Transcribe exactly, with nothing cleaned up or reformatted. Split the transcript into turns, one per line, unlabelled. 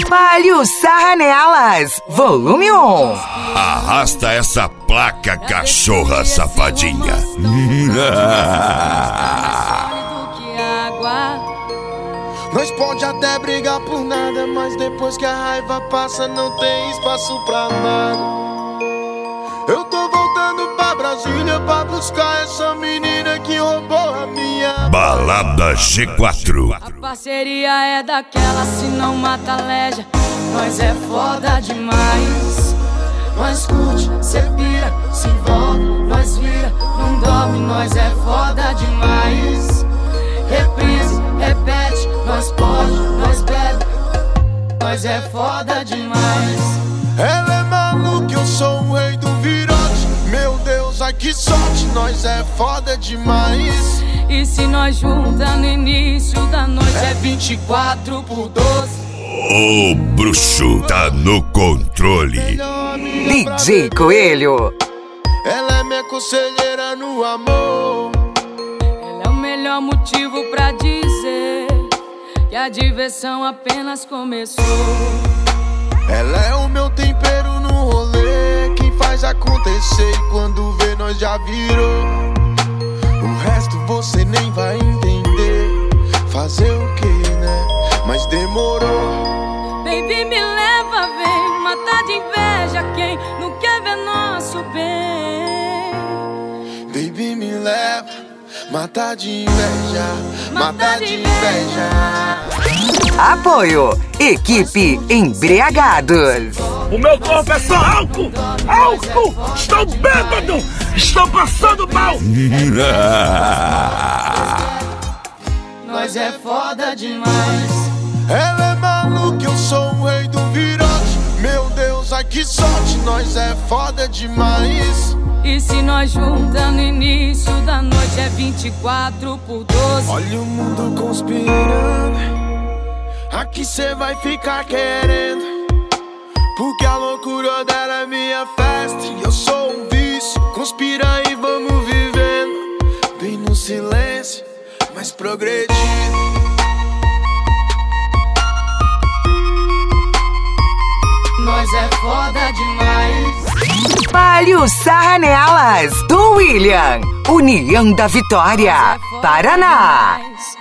Espalhe o Sarra Nelas, volume um.
Arrasta essa placa, cachorra safadinha.
Nós pode até brigar por nada, mas depois que a raiva passa não tem espaço pra nada. Eu tô voltando pra Brasília pra buscar essa menina que roubou a minha
Balada G quatro.
A parceria é daquela, se não mata a leja. Nós é foda demais. Nós curte, cê pira, se envolve, nós vira, não dorme, nós é foda demais. Reprise, repete, nós pode, nós bebe, nós é foda demais.
Ela é maluca, eu sou o rei do virote. Meu Deus, ai que sorte, nós é foda demais.
E se nós junta no início da noite é vinte e quatro por doze.
O bruxo tá no controle.
D J Coelho.
Ela é minha conselheira no amor.
Ela é o melhor motivo pra dizer que a diversão apenas começou.
Ela é o meu tempero no rolê, quem faz acontecer e quando vê nós já virou. O resto você nem vai entender. Fazer o que, né? Mas demorou.
Baby, me leva, vem matar de inveja quem não quer ver nosso bem.
Baby, me leva, matar de inveja, matar de inveja.
Apoio, equipe Embriagados.
O meu corpo é só álcool! Álcool! Estou bêbado! Estou passando mal!
Nós é foda demais.
Ela é maluca, eu sou o rei do virote. Meu Deus, ai que sorte, nós é foda demais.
E se nós junta no início da noite é vinte e quatro por doze.
Olha o mundo conspirando, aqui cê vai ficar querendo. Porque a loucura dela é minha festa e eu sou um vício. Conspira e vamos vivendo, bem no silêncio, mas progredindo.
Nós é foda demais.
Espalhe o Sarra Nelas, do William. União da Vitória, Paraná.